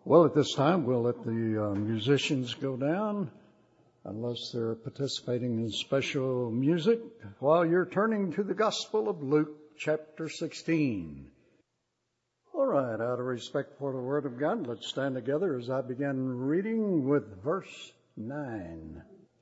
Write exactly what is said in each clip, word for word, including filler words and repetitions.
Well, at this time, we'll let the uh, musicians go down, unless they're participating in special music, while you're turning to the Gospel of Luke, chapter sixteen. All right, out of respect for the Word of God, let's stand together as I begin reading with verse nine.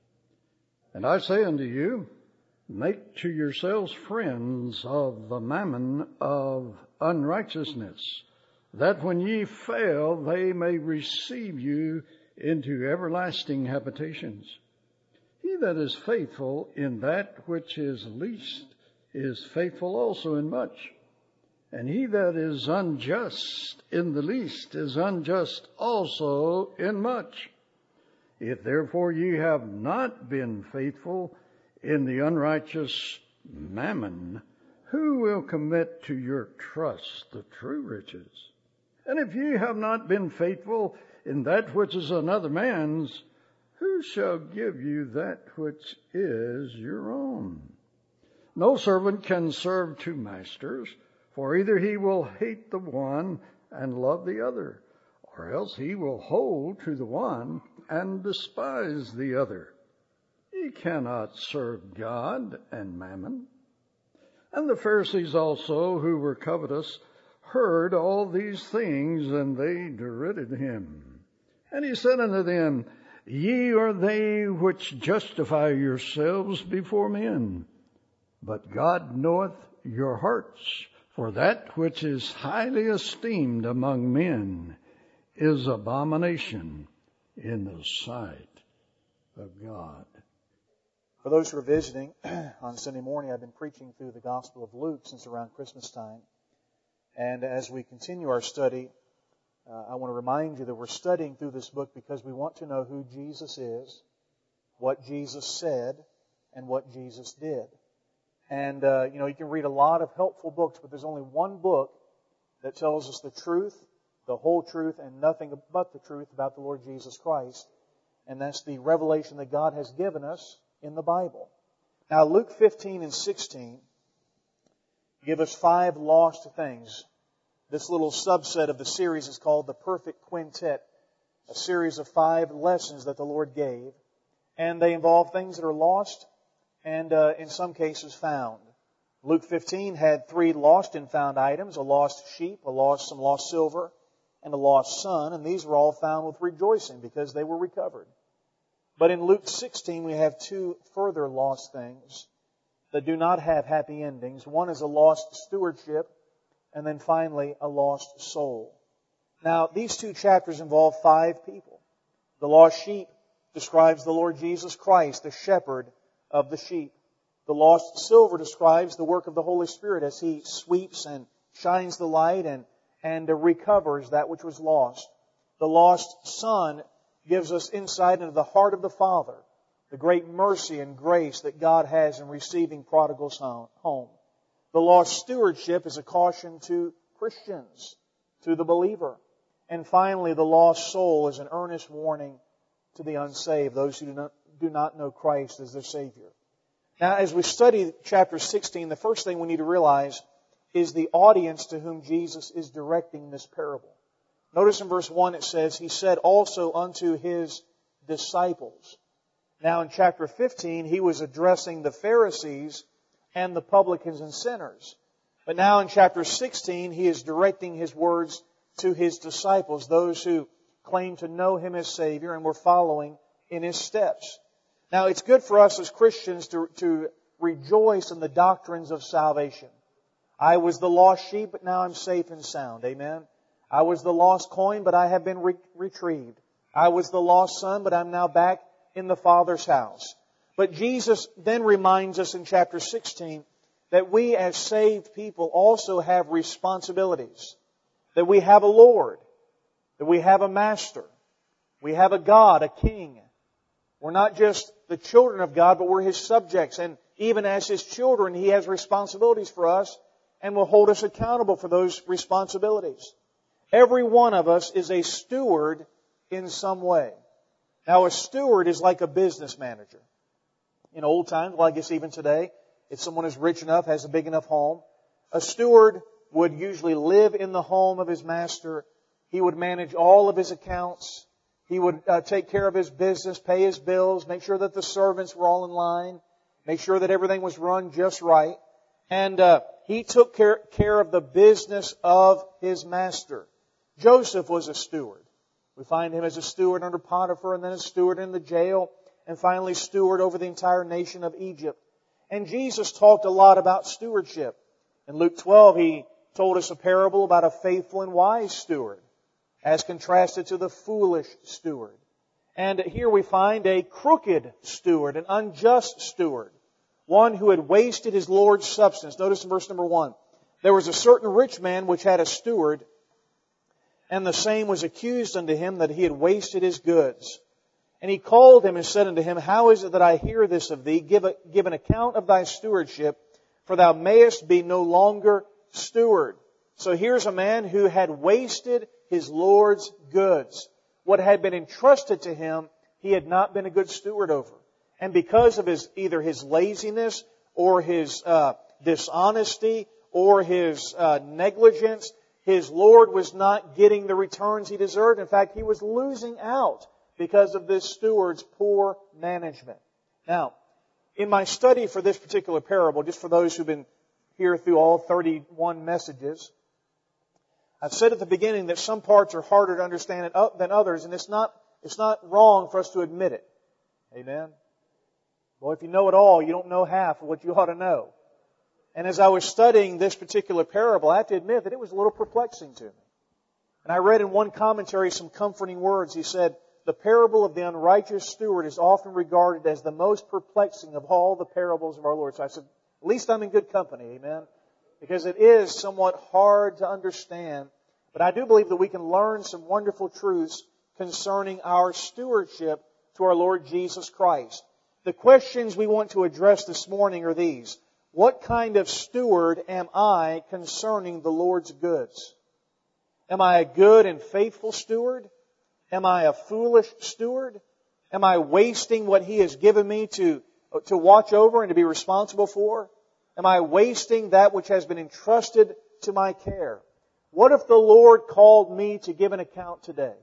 And I say unto you, make to yourselves friends of the mammon of unrighteousness, that when ye fail, they may receive you into everlasting habitations. He that is faithful in that which is least is faithful also in much. And he that is unjust in the least is unjust also in much. If therefore ye have not been faithful in the unrighteous mammon, who will commit to your trust the true riches? And if ye have not been faithful in that which is another man's, who shall give you that which is your own? No servant can serve two masters, for either he will hate the one and love the other, or else he will hold to the one and despise the other. Ye cannot serve God and mammon. And the Pharisees also, who were covetous, heard all these things, and they derided him. And he said unto them, Ye are they which justify yourselves before men, but God knoweth your hearts. For that which is highly esteemed among men is abomination in the sight of God. For those who are visiting, on Sunday morning I've been preaching through the Gospel of Luke since around Christmas time. And as we continue our study, uh, I want to remind you that we're studying through this book because we want to know who Jesus is, what Jesus said, and what Jesus did. And, uh, you know, you can read a lot of helpful books, but there's only one book that tells us the truth, the whole truth, and nothing but the truth about the Lord Jesus Christ. And that's the revelation that God has given us in the Bible. Now, Luke fifteen and sixteen give us five lost things. This little subset of the series is called the Perfect Quintet, a series of five lessons that the Lord gave. And they involve things that are lost and uh, in some cases found. Luke fifteen had three lost and found items, a lost sheep, a lost some lost silver, and a lost son, and these were all found with rejoicing because they were recovered. But in Luke sixteen we have two further lost things that do not have happy endings. One is a lost stewardship, and then finally a lost soul. Now, these two chapters involve five people. The lost sheep describes the Lord Jesus Christ, the shepherd of the sheep. The lost silver describes the work of the Holy Spirit as He sweeps and shines the light and, and recovers that which was lost. The lost son gives us insight into the heart of the Father, the great mercy and grace that God has in receiving prodigals home. The lost stewardship is a caution to Christians, to the believer. And finally, the lost soul is an earnest warning to the unsaved, those who do not, do not know Christ as their Savior. Now, as we study chapter sixteen, the first thing we need to realize is the audience to whom Jesus is directing this parable. Notice in verse one it says, He said also unto His disciples. Now in chapter fifteen, He was addressing the Pharisees and the publicans and sinners. But now in chapter sixteen, He is directing His words to His disciples, those who claim to know Him as Savior and were following in His steps. Now it's good for us as Christians to, to rejoice in the doctrines of salvation. I was the lost sheep, but now I'm safe and sound. Amen. I was the lost coin, but I have been re- retrieved. I was the lost son, but I'm now back in the Father's house. But Jesus then reminds us in chapter sixteen that we as saved people also have responsibilities. That we have a Lord. That we have a Master. We have a God, a King. We're not just the children of God, but we're His subjects. And even as His children, He has responsibilities for us and will hold us accountable for those responsibilities. Every one of us is a steward in some way. Now, a steward is like a business manager. In old times, well, I guess even today, if someone is rich enough, has a big enough home, a steward would usually live in the home of his master. He would manage all of his accounts. He would uh, take care of his business, pay his bills, make sure that the servants were all in line, make sure that everything was run just right. And uh, he took care, care of the business of his master. Joseph was a steward. We find him as a steward under Potiphar, and then a steward in the jail, and finally steward over the entire nation of Egypt. And Jesus talked a lot about stewardship. In Luke twelve, He told us a parable about a faithful and wise steward, as contrasted to the foolish steward. And here we find a crooked steward, an unjust steward, one who had wasted his Lord's substance. Notice in verse number one, there was a certain rich man which had a steward, and the same was accused unto him that he had wasted his goods. And he called him and said unto him, How is it that I hear this of thee? Give, a, give an account of thy stewardship, for thou mayest be no longer steward. So here's a man who had wasted his Lord's goods. What had been entrusted to him, he had not been a good steward over. And because of his either his laziness or his uh, dishonesty or his uh, negligence, his Lord was not getting the returns he deserved. In fact, he was losing out because of this steward's poor management. Now, in my study for this particular parable, just for those who've been here through all thirty-one messages, I've said at the beginning that some parts are harder to understand than others, and it's not, it's not wrong for us to admit it. Amen? Well, if you know it all, you don't know half of what you ought to know. And as I was studying this particular parable, I have to admit that it was a little perplexing to me. And I read in one commentary some comforting words. He said, the parable of the unrighteous steward is often regarded as the most perplexing of all the parables of our Lord. So I said, at least I'm in good company, amen? Because it is somewhat hard to understand. But I do believe that we can learn some wonderful truths concerning our stewardship to our Lord Jesus Christ. The questions we want to address this morning are these. What kind of steward am I concerning the Lord's goods? Am I a good and faithful steward? Am I a foolish steward? Am I wasting what He has given me to, to watch over and to be responsible for? Am I wasting that which has been entrusted to my care? What if the Lord called me to give an account today?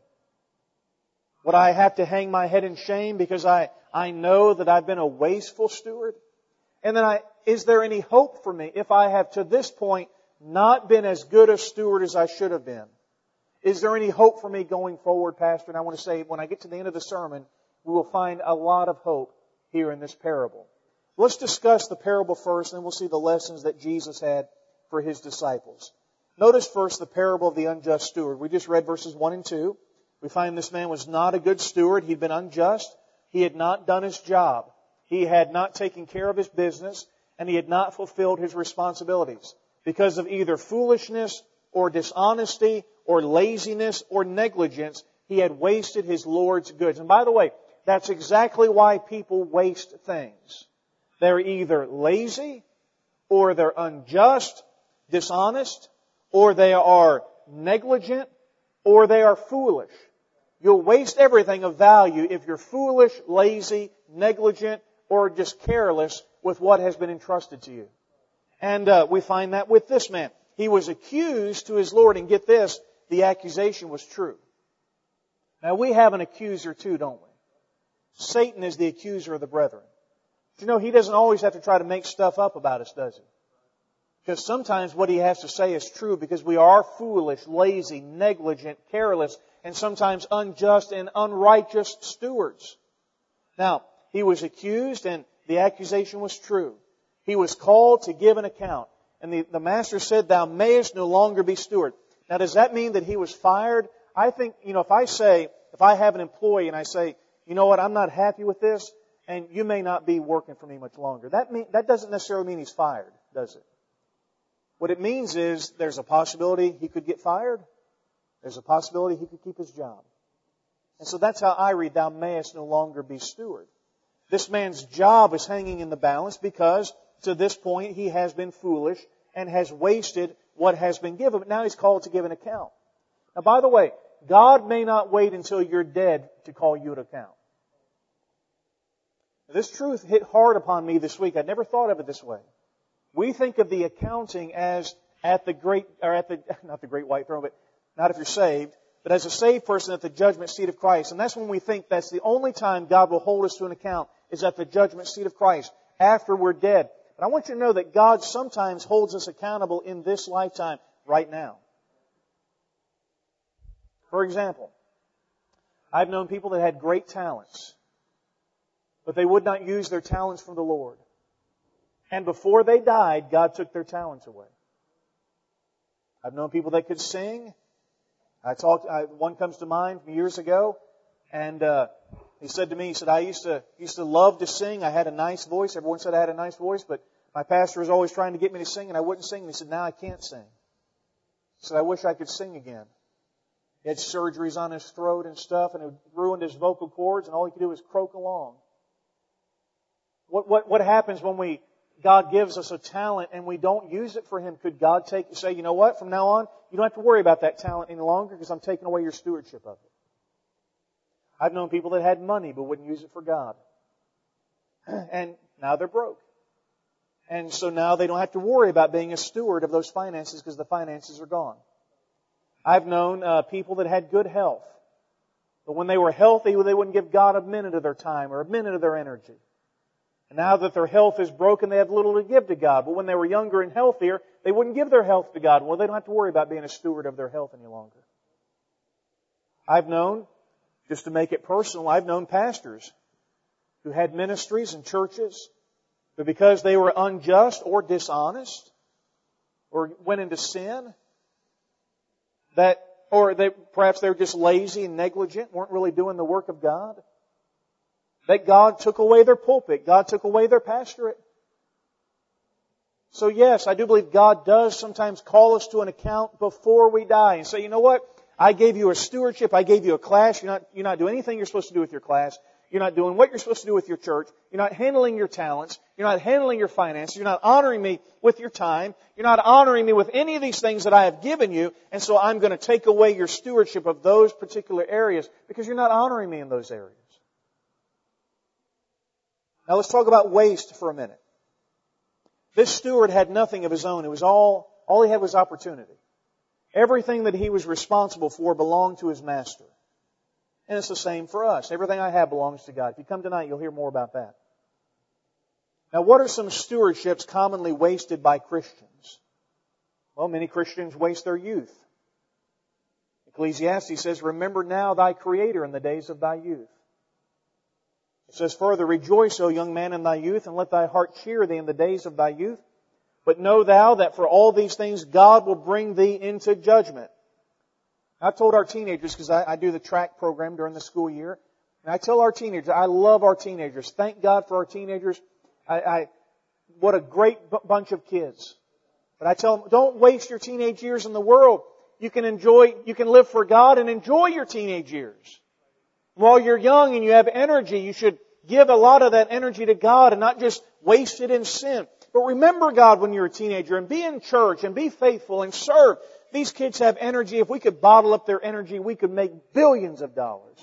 Would I have to hang my head in shame because I, I know that I've been a wasteful steward? And then I, is there any hope for me if I have to this point not been as good a steward as I should have been? Is there any hope for me going forward, Pastor? And I want to say, when I get to the end of the sermon, we will find a lot of hope here in this parable. Let's discuss the parable first, and then we'll see the lessons that Jesus had for His disciples. Notice first the parable of the unjust steward. We just read verses one and two. We find this man was not a good steward. He'd been unjust. He had not done his job. He had not taken care of his business, and he had not fulfilled his responsibilities. Because of either foolishness or dishonesty or laziness or negligence, he had wasted his Lord's goods. And by the way, that's exactly why people waste things. They're either lazy, or they're unjust, dishonest, or they are negligent, or they are foolish. You'll waste everything of value if you're foolish, lazy, negligent, or just careless with what has been entrusted to you. And uh, we find that with this man. He was accused to his Lord, and get this, the accusation was true. Now we have an accuser too, don't we? Satan is the accuser of the brethren. You know, he doesn't always have to try to make stuff up about us, does he? Because sometimes what he has to say is true because we are foolish, lazy, negligent, careless, and sometimes unjust and unrighteous stewards. Now, he was accused and the accusation was true. He was called to give an account. And the, the master said, thou mayest no longer be steward. Now, does that mean that he was fired? I think, you know, if I say, if I have an employee and I say, you know what, I'm not happy with this, and you may not be working for me much longer. That mean, that doesn't necessarily mean he's fired, does it? What it means is there's a possibility he could get fired. There's a possibility he could keep his job. And so that's how I read, thou mayest no longer be steward. This man's job is hanging in the balance because to this point he has been foolish and has wasted what has been given. But now he's called to give an account. Now, by the way, God may not wait until you're dead to call you to account. This truth hit hard upon me this week. I never thought of it this way. We think of the accounting as at the great, or at the, not the great white throne, but not if you're saved, but as a saved person at the judgment seat of Christ. And that's when we think that's the only time God will hold us to an account, is at the judgment seat of Christ, after we're dead. But I want you to know that God sometimes holds us accountable in this lifetime, right now. For example, I've known people that had great talents, but they would not use their talents for the Lord. And before they died, God took their talents away. I've known people that could sing. I talked. I, one comes to mind from years ago, and uh, he said to me, he said, I used to used to love to sing. I had a nice voice. Everyone said I had a nice voice, but my pastor was always trying to get me to sing, and I wouldn't sing. And he said, now I can't sing. He said, I wish I could sing again. He had surgeries on his throat and stuff, and it ruined his vocal cords, and all he could do was croak along. What what what happens when we God gives us a talent and we don't use it for Him? Could God take say, you know what, from now on, you don't have to worry about that talent any longer because I'm taking away your stewardship of it. I've known people that had money but wouldn't use it for God. And now they're broke. And so now they don't have to worry about being a steward of those finances because the finances are gone. I've known uh, people that had good health. But when they were healthy, they wouldn't give God a minute of their time or a minute of their energy. And now that their health is broken, they have little to give to God. But when they were younger and healthier, they wouldn't give their health to God. Well, they don't have to worry about being a steward of their health any longer. I've known, just to make it personal, I've known pastors who had ministries and churches, but because they were unjust or dishonest or went into sin, that, or they, perhaps they were just lazy and negligent, weren't really doing the work of God, that God took away their pulpit. God took away their pastorate. So yes, I do believe God does sometimes call us to an account before we die and say, you know what? I gave you a stewardship. I gave you a class. You're not, you're not doing anything you're supposed to do with your class. You're not doing what you're supposed to do with your church. You're not handling your talents. You're not handling your finances. You're not honoring me with your time. You're not honoring me with any of these things that I have given you. And so I'm going to take away your stewardship of those particular areas because you're not honoring me in those areas. Now let's talk about waste for a minute. This steward had nothing of his own. It was all, all he had was opportunity. Everything that he was responsible for belonged to his master. And it's the same for us. Everything I have belongs to God. If you come tonight, you'll hear more about that. Now, what are some stewardships commonly wasted by Christians? Well, many Christians waste their youth. Ecclesiastes says, remember now thy Creator in the days of thy youth. It says further, rejoice, O young man, in thy youth, and let thy heart cheer thee in the days of thy youth. But know thou that for all these things God will bring thee into judgment. I've told our teenagers, because I, I do the track program during the school year, and I tell our teenagers, I love our teenagers. Thank God for our teenagers. I, I what a great b- bunch of kids. But I tell them, don't waste your teenage years in the world. You can enjoy, you can live for God and enjoy your teenage years. While you're young and you have energy, you should give a lot of that energy to God and not just waste it in sin. But remember God when you're a teenager and be in church and be faithful and serve. These kids have energy. If we could bottle up their energy, we could make billions of dollars.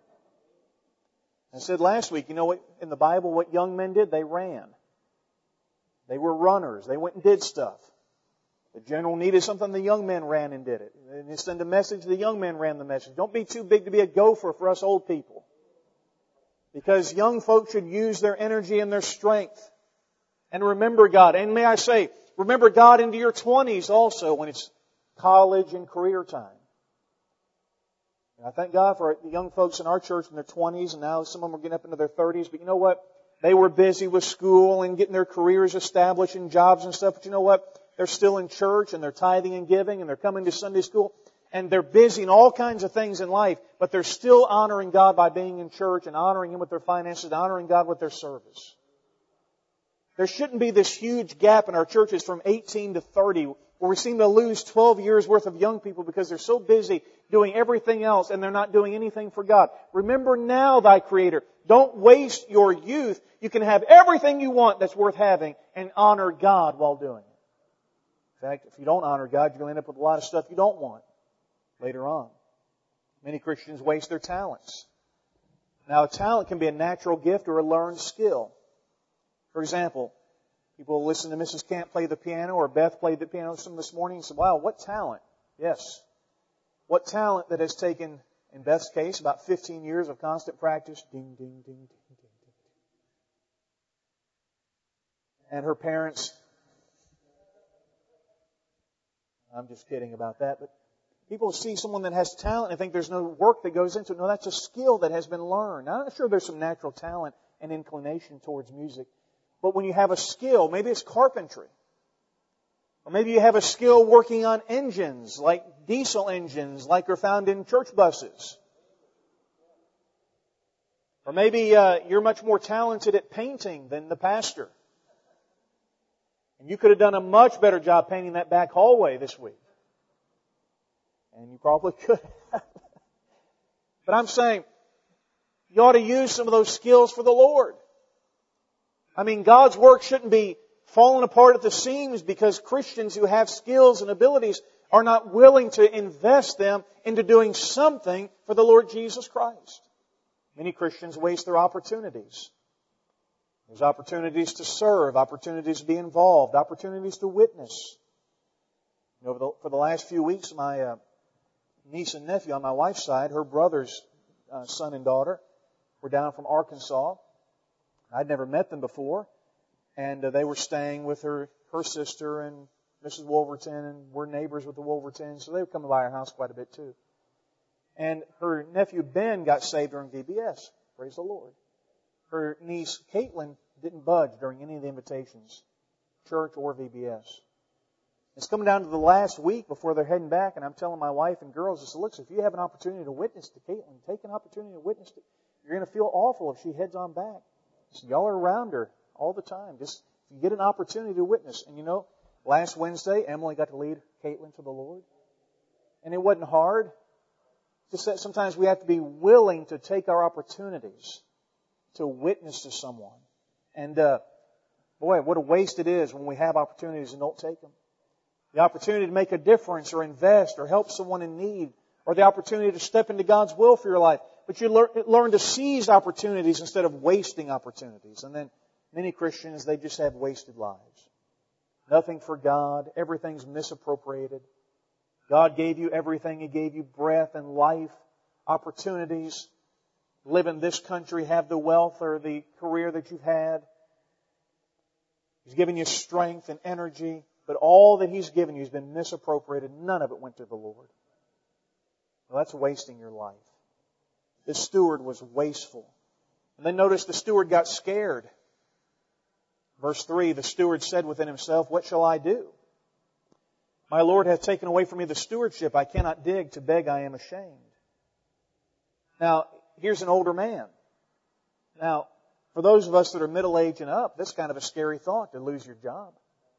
I said last week, you know what, in the Bible, what young men did? They ran. They were runners. They went and did stuff. The general needed something, the young men ran and did it. And they sent a message, the young men ran the message. Don't be too big to be a gopher for us old people. Because young folks should use their energy and their strength. And remember God. And may I say, remember God into your twenties also when it's college and career time. And I thank God for the young folks in our church in their twenties, and now some of them are getting up into their thirties. But you know what? They were busy with school and getting their careers established and jobs and stuff. But you know what? They're still in church and they're tithing and giving and they're coming to Sunday school. And they're busy in all kinds of things in life. But they're still honoring God by being in church and honoring Him with their finances and honoring God with their service. There shouldn't be this huge gap in our churches from eighteen to thirty where we seem to lose twelve years worth of young people because they're so busy doing everything else and they're not doing anything for God. Remember now thy Creator. Don't waste your youth. You can have everything you want that's worth having and honor God while doing it. In fact, if you don't honor God, you're going to end up with a lot of stuff you don't want later on. Many Christians waste their talents. Now, a talent can be a natural gift or a learned skill. For example, people listen to Missus Camp play the piano or Beth played the piano some this morning and said, wow, what talent. Yes. What talent that has taken, in Beth's case, about fifteen years of constant practice. Ding, ding, ding, ding, ding, ding. And her parents, I'm just kidding about that, but people see someone that has talent and think there's no work that goes into it. No, that's a skill that has been learned. Now, I'm sure there's some natural talent and inclination towards music. But when you have a skill, maybe it's carpentry. Or maybe you have a skill working on engines, like diesel engines, like are found in church buses. Or maybe uh, you're much more talented at painting than the pastor. And you could have done a much better job painting that back hallway this week. And you probably could have. But I'm saying, you ought to use some of those skills for the Lord. I mean, God's work shouldn't be falling apart at the seams because Christians who have skills and abilities are not willing to invest them into doing something for the Lord Jesus Christ. Many Christians waste their opportunities. There's opportunities to serve, opportunities to be involved, opportunities to witness. You know, for the, for the last few weeks, my uh, niece and nephew on my wife's side, her brother's uh, son and daughter, were down from Arkansas. I'd never met them before. And uh, they were staying with her, her sister and Missus Wolverton, and we're neighbors with the Wolvertons, so they were coming by our house quite a bit too. And her nephew Ben got saved during V B S. Praise the Lord. Her niece Caitlin didn't budge during any of the invitations, church or V B S. It's coming down to the last week before they're heading back, and I'm telling my wife and girls, I said, look, if you have an opportunity to witness to Caitlin, take an opportunity to witness to her. You're going to feel awful if she heads on back. So y'all are around her all the time. Just if you get an opportunity to witness. And you know, last Wednesday, Emily got to lead Caitlin to the Lord. And it wasn't hard. Just that sometimes we have to be willing to take our opportunities to witness to someone. And uh, boy, what a waste it is when we have opportunities and don't take them. The opportunity to make a difference or invest or help someone in need, or the opportunity to step into God's will for your life. But you learn, learn to seize opportunities instead of wasting opportunities. And then many Christians, they just have wasted lives. Nothing for God. Everything's misappropriated. God gave you everything. He gave you breath and life, opportunities. Live in this country, have the wealth or the career that you've had. He's given you strength and energy. But all that He's given you has been misappropriated. None of it went to the Lord. Well, that's wasting your life. This steward was wasteful. And then notice the steward got scared. Verse three, the steward said within himself, what shall I do? My Lord hath taken away from me the stewardship. I cannot dig. To beg I am ashamed. Now, here's an older man. Now, for those of us that are middle-aged and up, that's kind of a scary thought to lose your job.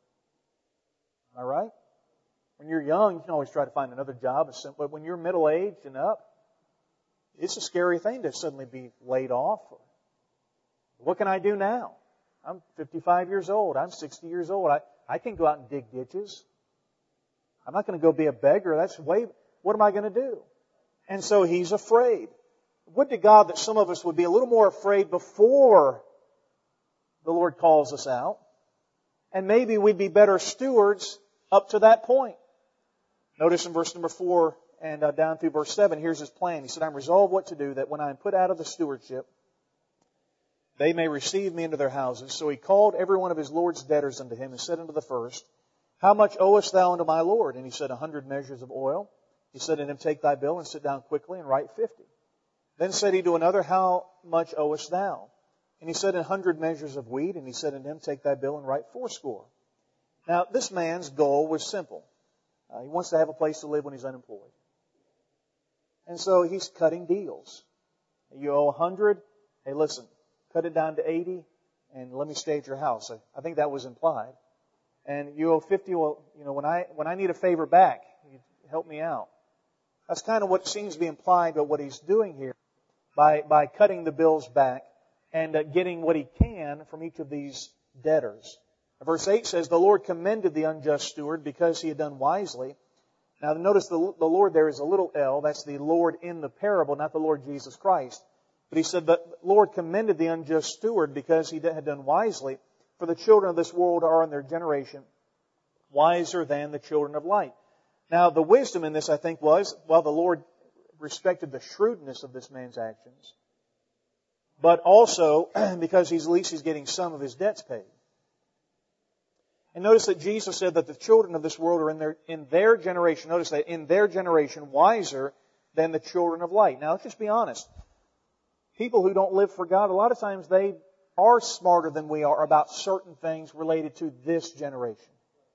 Am I right? When you're young, you can always try to find another job. But when you're middle-aged and up, it's a scary thing to suddenly be laid off. What can I do now? I'm fifty-five years old. I'm sixty years old. I, I can go out and dig ditches. I'm not going to go be a beggar. That's way, what am I going to do? And so he's afraid. Would to God that some of us would be a little more afraid before the Lord calls us out. And maybe we'd be better stewards up to that point. Notice in verse number four and uh, down through verse seven, here's his plan. He said, I'm resolved what to do, that when I am put out of the stewardship, they may receive me into their houses. So he called every one of his Lord's debtors unto him and said unto the first, how much owest thou unto my Lord? And he said, a hundred measures of oil. He said unto him, take thy bill and sit down quickly and write fifty. Then said he to another, how much owest thou? And he said, a hundred measures of wheat. And he said unto him, take thy bill and write fourscore. Now, this man's goal was simple. Uh, he wants to have a place to live when he's unemployed. And so he's cutting deals. You owe a hundred. Hey, listen, cut it down to eighty and let me stay at your house. I, I think that was implied. And you owe fifty. Well, you know, when I, when I need a favor back, you help me out. That's kind of what seems to be implied by what he's doing here by, by cutting the bills back and uh, getting what he can from each of these debtors. Verse eight says, the Lord commended the unjust steward because he had done wisely. Now notice the, the Lord there is a little L. That's the Lord in the parable, not the Lord Jesus Christ. But he said, the Lord commended the unjust steward because he had done wisely. For the children of this world are in their generation wiser than the children of light. Now, the wisdom in this, I think, was, well, the Lord respected the shrewdness of this man's actions, but also because he's, at least he's getting some of his debts paid. And notice that Jesus said that the children of this world are in their, in their generation, notice that, in their generation, wiser than the children of light. Now, let's just be honest. People who don't live for God, a lot of times they are smarter than we are about certain things related to this generation.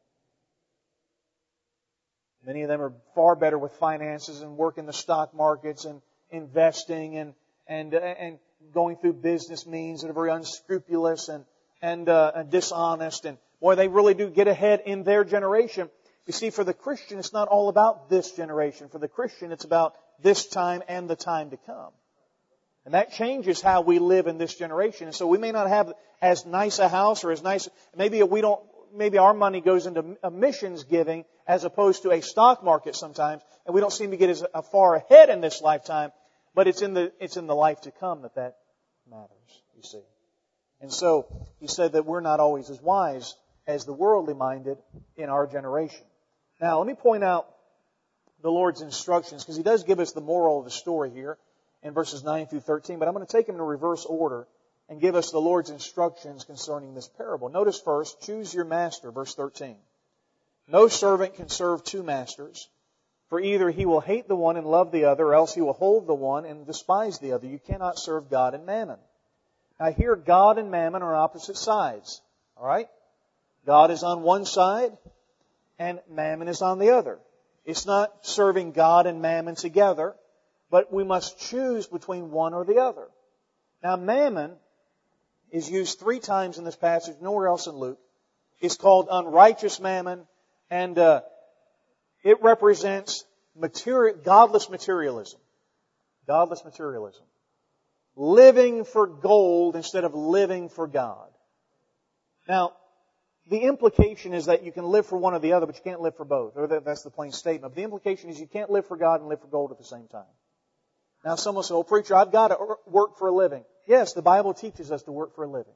Many of them are far better with finances and work in the stock markets and investing and and uh, and going through business means that are very unscrupulous and and, uh, and dishonest. And boy, they really do get ahead in their generation. You see, for the Christian, it's not all about this generation. For the Christian, it's about this time and the time to come. And that changes how we live in this generation. And so we may not have as nice a house or as nice, maybe we don't, maybe our money goes into a missions giving as opposed to a stock market sometimes, and we don't seem to get as far ahead in this lifetime, but it's in the, it's in the life to come that that matters, you see. And so, he said that we're not always as wise as the worldly minded in our generation. Now, let me point out the Lord's instructions, because He does give us the moral of the story here in verses nine through thirteen, but I'm going to take them in reverse order and give us the Lord's instructions concerning this parable. Notice first, choose your master, verse thirteen. No servant can serve two masters, for either he will hate the one and love the other, or else he will hold the one and despise the other. You cannot serve God and mammon. Now here, God and mammon are opposite sides. All right? God is on one side, and mammon is on the other. It's not serving God and mammon together, but we must choose between one or the other. Now, mammon is used three times in this passage, nowhere else in Luke. It's called unrighteous mammon, and uh, it represents material, godless materialism. Godless materialism. Living for gold instead of living for God. Now, the implication is that you can live for one or the other, but you can't live for both. Or that's the plain statement. But the implication is you can't live for God and live for gold at the same time. Now, someone says, "Oh, preacher, I've got to work for a living." Yes, the Bible teaches us to work for a living.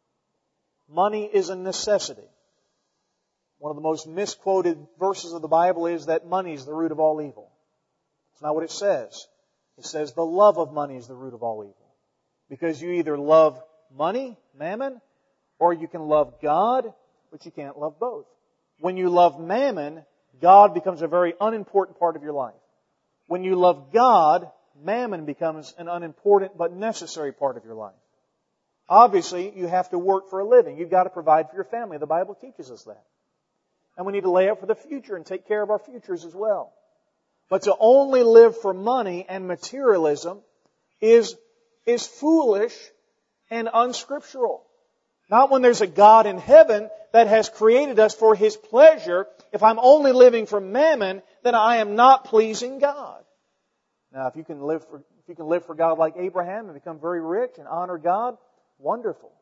Money is a necessity. One of the most misquoted verses of the Bible is that money is the root of all evil. It's not what it says. It says the love of money is the root of all evil. Because you either love money, mammon, or you can love God, but you can't love both. When you love mammon, God becomes a very unimportant part of your life. When you love God, mammon becomes an unimportant but necessary part of your life. Obviously, you have to work for a living. You've got to provide for your family. The Bible teaches us that. And we need to lay up for the future and take care of our futures as well. But to only live for money and materialism is, is foolish and unscriptural. Not when there's a God in heaven that has created us for His pleasure. If I'm only living for mammon, then I am not pleasing God. Now, if you can live for, if you can live for God like Abraham and become very rich and honor God, wonderful.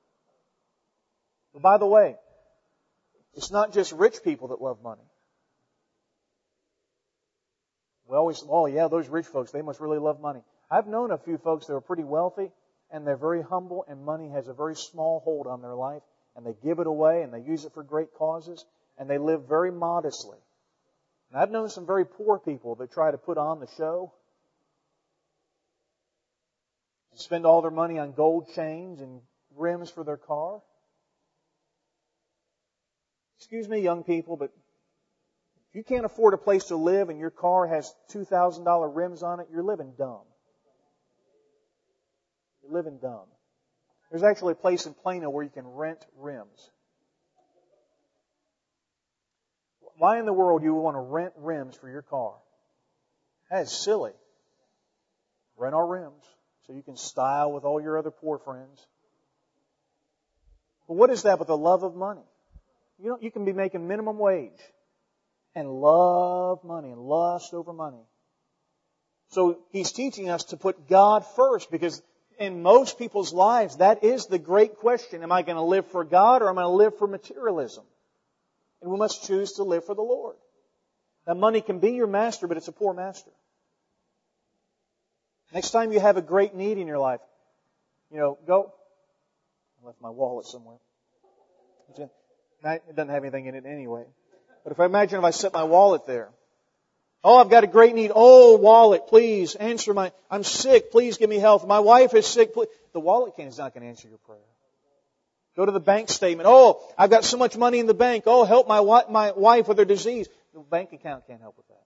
But by the way, it's not just rich people that love money. We always, oh yeah, those rich folks, they must really love money. I've known a few folks that are pretty wealthy, and they're very humble, and money has a very small hold on their life, and they give it away, and they use it for great causes, and they live very modestly. And I've known some very poor people that try to put on the show, spend all their money on gold chains and rims for their car. Excuse me, young people, but if you can't afford a place to live and your car has two thousand dollars rims on it, you're living dumb. You're living dumb. There's actually a place in Plano where you can rent rims. Why in the world do you want to rent rims for your car? That is silly. Rent our rims so you can style with all your other poor friends. But what is that but the love of money? You know, you can be making minimum wage and love money and lust over money. So He's teaching us to put God first, because in most people's lives, that is the great question. Am I going to live for God, or am I going to live for materialism? And we must choose to live for the Lord. Now, money can be your master, but it's a poor master. Next time you have a great need in your life, you know, go. I left my wallet somewhere. It doesn't have anything in it anyway. But if I imagine if I set my wallet there, Oh, I've got a great need. Oh, wallet, please answer my, I'm sick, please give me health. My wife is sick, please. The wallet is not going to answer your prayer. Go to the bank statement. Oh, I've got so much money in the bank. Oh, help my my wife with her disease. The bank account can't help with that.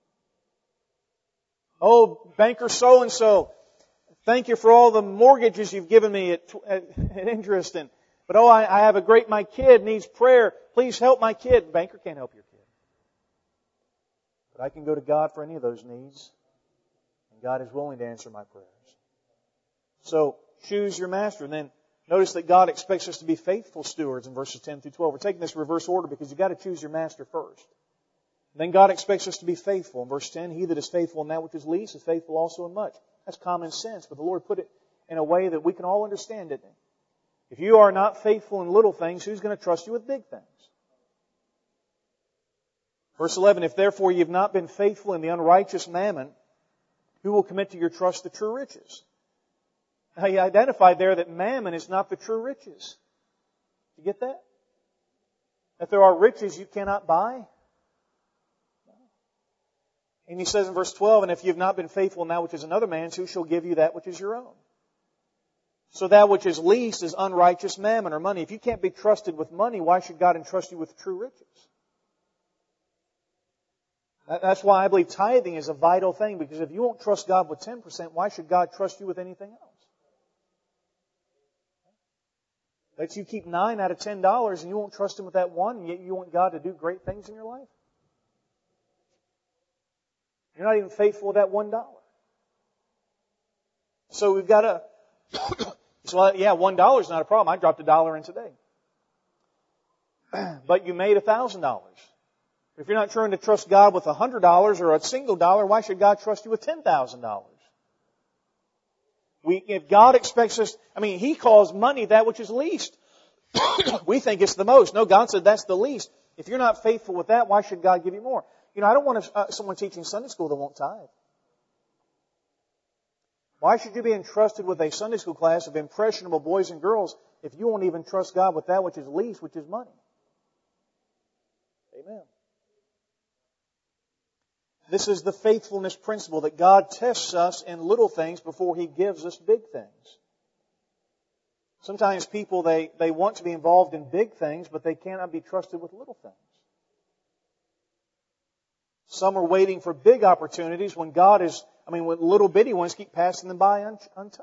Oh, banker so-and-so, thank you for all the mortgages you've given me at, at, at interest. And, but oh, I, I have a great, my kid needs prayer. Please help my kid. The banker can't help your kid. But I can go to God for any of those needs. And God is willing to answer my prayers. So, choose your master. And then notice that God expects us to be faithful stewards in verses ten through twelve. We're taking this reverse order because you've got to choose your master first. Then God expects us to be faithful. In verse ten, he that is faithful in that which is least is faithful also in much. That's common sense, but the Lord put it in a way that we can all understand, didn't He? If you are not faithful in little things, who's going to trust you with big things? Verse eleven, if therefore you have not been faithful in the unrighteous mammon, who will commit to your trust the true riches? Now He identified there that mammon is not the true riches. You get that? That there are riches you cannot buy. And He says in verse twelve, and if you have not been faithful in that which is another man's, who shall give you that which is your own? So that which is least is unrighteous mammon or money. If you can't be trusted with money, why should God entrust you with true riches? That's why I believe tithing is a vital thing, because if you won't trust God with ten percent, why should God trust you with anything else? Lets you keep nine out of ten dollars and you won't trust Him with that one, and yet you want God to do great things in your life? You're not even faithful with that one dollar. So we've got to, so yeah, one dollar is not a problem. I dropped a dollar in today. But you made a thousand dollars. If you're not trying to trust God with a hundred dollars or a single dollar, why should God trust you with ten thousand dollars? We, if God expects us, I mean, He calls money that which is least. We think it's the most. No, God said that's the least. If you're not faithful with that, why should God give you more? You know, I don't want uh, someone teaching Sunday school that won't tithe. Why should you be entrusted with a Sunday school class of impressionable boys and girls if you won't even trust God with that which is least, which is money? Amen. This is the faithfulness principle, that God tests us in little things before He gives us big things. Sometimes people, they, they want to be involved in big things, but they cannot be trusted with little things. Some are waiting for big opportunities when God is, I mean, when little bitty ones keep passing them by untouched.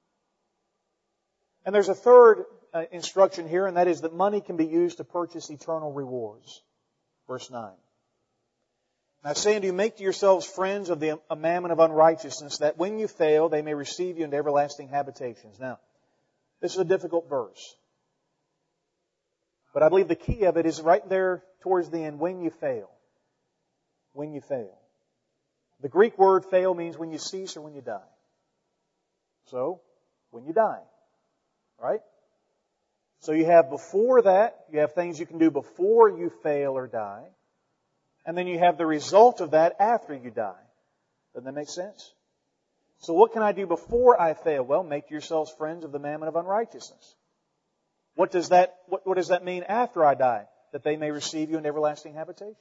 And there's a third uh, instruction here, and that is that money can be used to purchase eternal rewards. Verse nine. And I say unto you, make to yourselves friends of the a mammon of unrighteousness, that when you fail, they may receive you into everlasting habitations. Now, this is a difficult verse. But I believe the key of it is right there towards the end, when you fail. When you fail. The Greek word fail means when you cease or when you die. So, when you die. Right? So you have before that, you have things you can do before you fail or die. And then you have the result of that after you die. Doesn't that make sense? So what can I do before I fail? Well, make yourselves friends of the mammon of unrighteousness. What does that, what, what does that mean after I die? That they may receive you in everlasting habitations.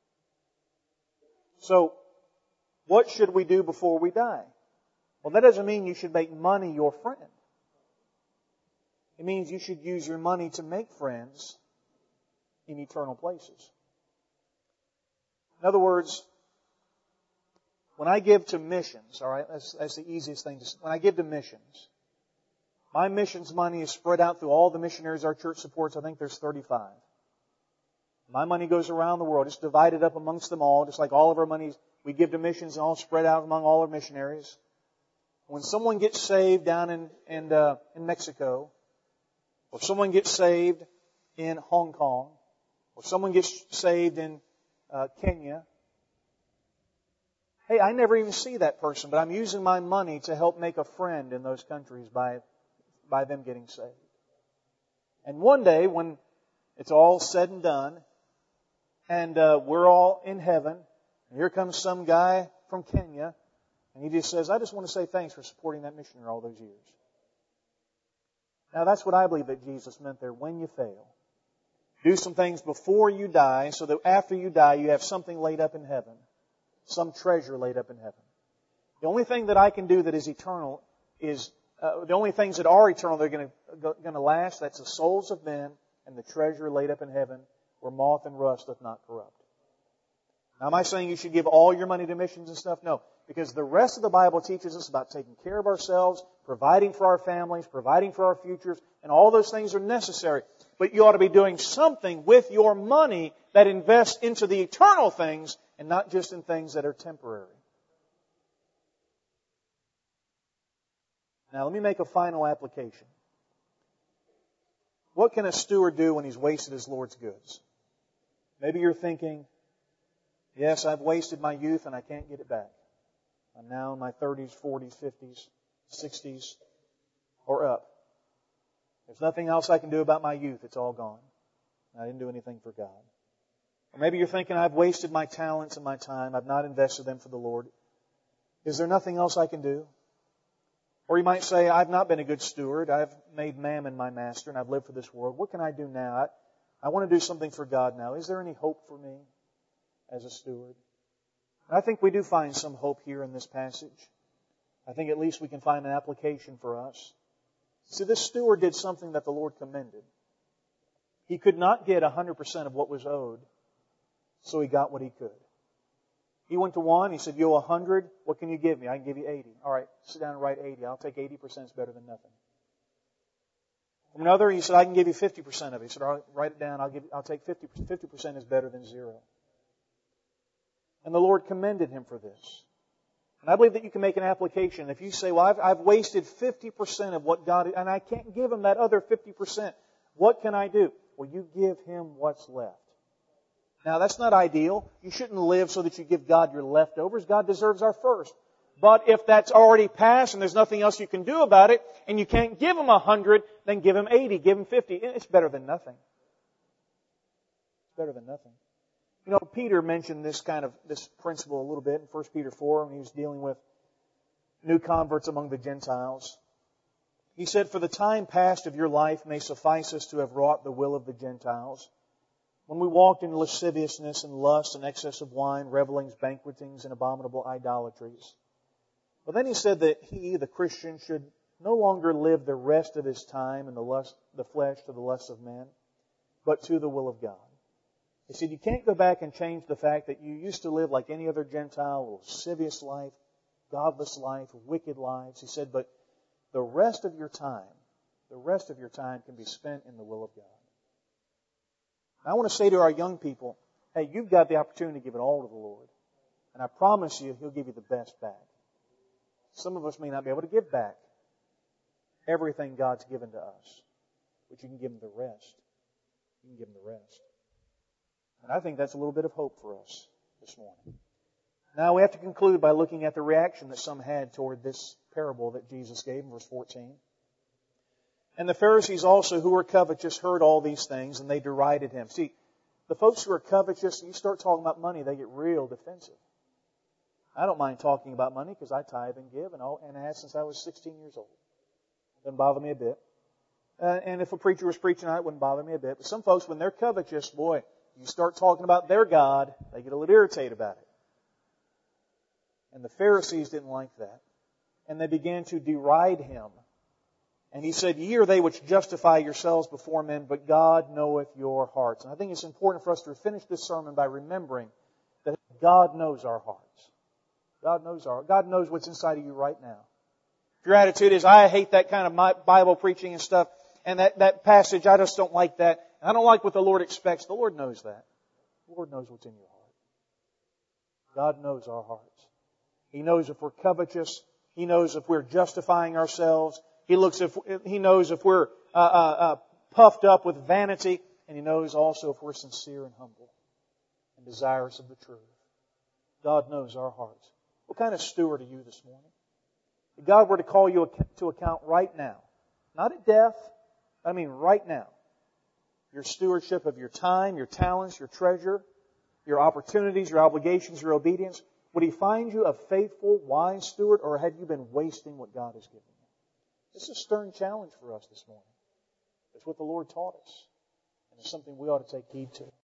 So, what should we do before we die? Well, that doesn't mean you should make money your friend. It means you should use your money to make friends in eternal places. In other words, when I give to missions, all right, that's, that's the easiest thing to say. When I give to missions, my missions money is spread out through all the missionaries our church supports. I think there's thirty-five. My money goes around the world. It's divided up amongst them all, just like all of our money we give to missions and all spread out among all our missionaries. When someone gets saved down in in, uh, in Mexico, or someone gets saved in Hong Kong, or someone gets saved in uh, Kenya, hey, I never even see that person, but I'm using my money to help make a friend in those countries by by them getting saved. And one day, when it's all said and done, and uh, we're all in heaven, and here comes some guy from Kenya, and he just says, I just want to say thanks for supporting that missionary all those years. Now, that's what I believe that Jesus meant there, when you fail. Do some things before you die, so that after you die, you have something laid up in heaven some treasure laid up in heaven. The only thing that I can do that is eternal is, uh, the only things that are eternal that are going to, going to last, that's the souls of men and the treasure laid up in heaven where moth and rust doth not corrupt. Now, am I saying you should give all your money to missions and stuff? No. Because the rest of the Bible teaches us about taking care of ourselves, providing for our families, providing for our futures, and all those things are necessary. But you ought to be doing something with your money that invests into the eternal things and not just in things that are temporary. Now, let me make a final application. What can a steward do when he's wasted his Lord's goods? Maybe you're thinking, yes, I've wasted my youth and I can't get it back. I'm now in my thirties, forties, fifties, sixties, or up. There's nothing else I can do about my youth. It's all gone. I didn't do anything for God. Or maybe you're thinking, I've wasted my talents and my time. I've not invested them for the Lord. Is there nothing else I can do? Or you might say, I've not been a good steward. I've made mammon my master and I've lived for this world. What can I do now? I, I want to do something for God now. Is there any hope for me as a steward? I think we do find some hope here in this passage. I think at least we can find an application for us. See, this steward did something that the Lord commended. He could not get one hundred percent of what was owed, so he got what he could. He went to one, he said, you owe one hundred, what can you give me? I can give you eighty. All right, sit down and write eighty. I'll take eighty percent, it's better than nothing. From another, he said, I can give you fifty percent of it. He said, all right, write it down, I'll, give, I'll take fifty percent. fifty percent is better than zero. And the Lord commended him for this. And I believe that you can make an application. If you say, well, I've, I've wasted fifty percent of what God, and I can't give him that other fifty percent, what can I do? Well, you give him what's left. Now, that's not ideal. You shouldn't live so that you give God your leftovers. God deserves our first. But if that's already passed and there's nothing else you can do about it, and you can't give him a hundred, then give him eighty, give him fifty. It's better than nothing. It's better than nothing. You know, Peter mentioned this kind of, this principle a little bit in First Peter four when he was dealing with new converts among the Gentiles. He said, for the time past of your life may suffice us to have wrought the will of the Gentiles, when we walked in lasciviousness and lust and excess of wine, revelings, banquetings, and abominable idolatries. But then he said that he, the Christian, should no longer live the rest of his time in the lust, the flesh to the lusts of men, but to the will of God. He said, you can't go back and change the fact that you used to live like any other Gentile, a lascivious life, godless life, wicked lives. He said, but the rest of your time, the rest of your time can be spent in the will of God. I want to say to our young people, hey, you've got the opportunity to give it all to the Lord. And I promise you, He'll give you the best back. Some of us may not be able to give back everything God's given to us, but you can give Him the rest. You can give Him the rest. And I think that's a little bit of hope for us this morning. Now we have to conclude by looking at the reaction that some had toward this parable that Jesus gave in verse fourteen. And the Pharisees also, who were covetous, heard all these things, and they derided Him. See, the folks who are covetous, you start talking about money, they get real defensive. I don't mind talking about money because I tithe and give, and, all, and I have since I was sixteen years old. It doesn't bother me a bit. Uh, and if a preacher was preaching on it, it wouldn't bother me a bit. But some folks, when they're covetous, boy, you start talking about their God, they get a little irritated about it. And the Pharisees didn't like that. And they began to deride Him. And He said, ye are they which justify yourselves before men, but God knoweth your hearts. And I think it's important for us to finish this sermon by remembering that God knows our hearts. God knows our God knows what's inside of you right now. If your attitude is, I hate that kind of Bible preaching and stuff, and that, that passage, I just don't like that, and I don't like what the Lord expects, the Lord knows that. The Lord knows what's in your heart. God knows our hearts. He knows if we're covetous. He knows if we're justifying ourselves. He looks if He knows if we're uh, uh, uh, puffed up with vanity, and He knows also if we're sincere and humble and desirous of the truth. God knows our hearts. What kind of steward are you this morning? If God were to call you to account right now, not at death, I mean right now, your stewardship of your time, your talents, your treasure, your opportunities, your obligations, your obedience, would He find you a faithful, wise steward, or have you been wasting what God has given you? This is a stern challenge for us this morning. It's what the Lord taught us. And it's something we ought to take heed to.